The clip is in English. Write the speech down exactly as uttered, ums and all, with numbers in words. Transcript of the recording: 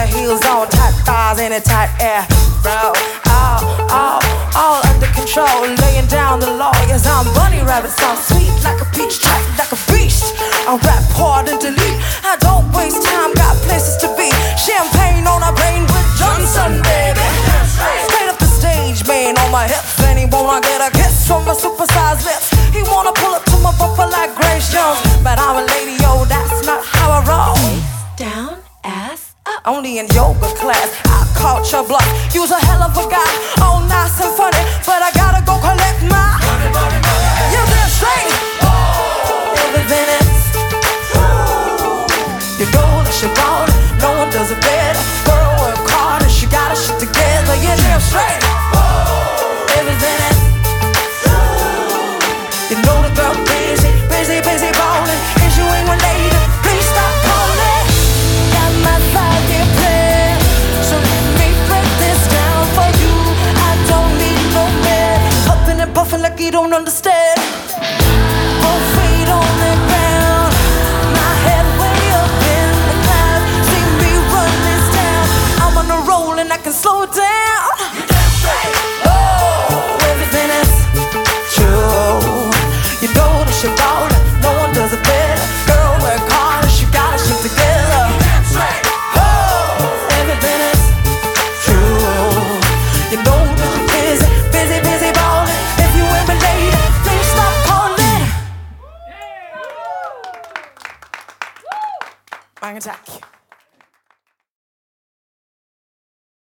heels on, tight thighs in a tight air. Bro, all, all, all under control. Laying down the law, yes, I'm bunny rabbit. So sweet like a peach, tight like a beast. I rap hard and delete. I don't waste time, got places to be. Champagne on a brain with Johnson, baby. Straight up the stage, man, on my hips. And he wanna get a kiss from my supersized lips. He wanna pull up to my bumper like Grace Jones. But I'm a lady, yo, that's not how I roll. Down, ass up. Only in yoga class, I caught your bluff. You's a hell of a guy, all nice and funny, but I gotta go collect my money, money, money. You're there straight. Everything is. You know that she bought it, no one does it better. Girl, work hard and she got her shit together. You're there straight. Everything is. You know the girl busy, busy, busy ballin'. If you ain't related, please stop calling. Got my five-year plan, so let me break this down for you. I don't need no man, puffin' and puffin' like you don't understand. Both feet on the ground, my head way up in the clouds. See me run this down, I'm on a roll and I can slow it down. Oh, everything is true. You know that she ballin', no one does it better. Girl, work hard and she got her shit together. Oh, everything is true. You know that you're busy, busy, busy ballin'. If you ain't related, please stop calling. Bang attack.